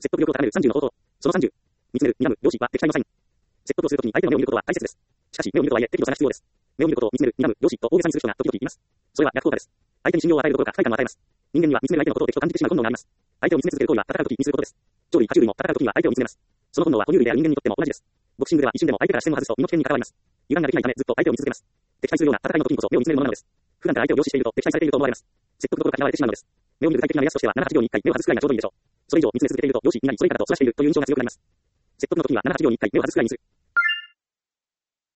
説得力を高める30の方法。その30。見つめる、睨む、容姿は敵対のサイン。説得をするときに相手の目を見ることは大切です。しかし、目を見るとはいえ、適度さが必要です。目を見ることを見つめる、睨む、容姿と大げさにする人が時々います。それは逆効果です。相手に信用を与えるどころか不快感を与えます。人間には見つめる相手のことを敵と感じてしまう本能があります。相手を見つめ続ける行為は戦うときにすることです。鳥類、爬虫類も戦うときには相手を見つめます。その本能は哺乳類である人間にとっても同じです。ボクシングでは一瞬でも相手から視線を外すと身の危険に関わります。油断ができないためずっと相手を見続けます。敵対するような戦いの時にこそ目を見つめるものなのです。普段から相手を凝視していると敵対されていると思われます。説得どころか嫌われてしまうのです。目を見る具体的な目安としては7、8秒に1回目を外すくらいがちょうどいいでしょう。それ以上見つめ続けていると容姿、睨み、それ以下だとそらしているという印象が強くなります。説得の時には7、8秒に1回目を外すくらいにする。